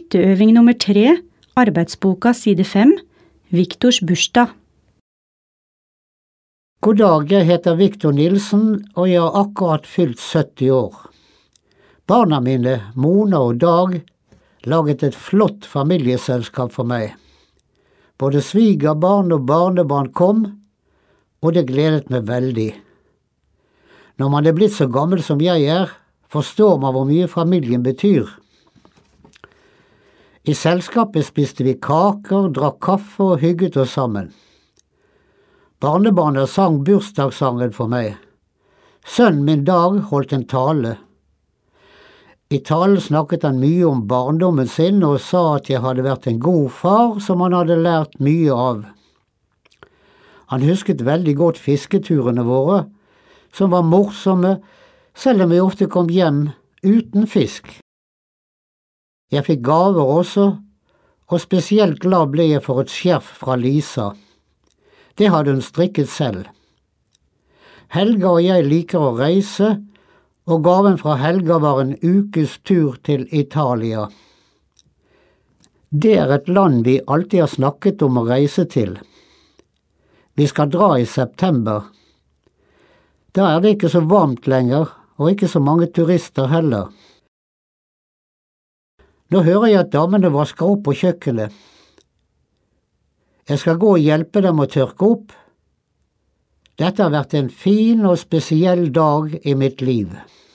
Lytteøving nummer 3, arbeidsboka side 5, Viktors bursdag. God dag, jeg heter Victor Nilsen, og jeg har akkurat fylt 70 år. Barna mine, Mona og Dag, laget et flott familieselskap for meg. Både svigerbarn og barnebarn kom, og det gledet meg veldig. Når man er blitt så gammel som jeg er, forstår man hvor mye familien betyr. I selskapet spiste vi kaker, drakk kaffe og hygget oss sammen. Barnebarnet sang bursdagssangen for meg. Sønnen min Dag holdt en tale. I talen snakket han mye om barndommen sin og sa at jeg hadde vært en god far som han hadde lært mye av. Han husket veldig godt fisketurene våre, som var morsomme, selv om vi ofte kom hjem uten fisk. Jeg fikk gaver også, og spesielt glad ble jeg for et skjerf fra Lisa. Det hadde hun strikket selv. Helga og jeg liker å reise, og gaven fra Helga var en ukes tur til Italia. Det er et land vi alltid har snakket om å reise til. Vi skal dra i september. Da er det ikke så varmt lenger, og ikke så mange turister heller. Nå hører jeg at damene vasker opp på kjøkkenet. Jeg skal gå og hjelpe dem å tørke opp. Dette har vært en fin og spesiell dag i mitt liv.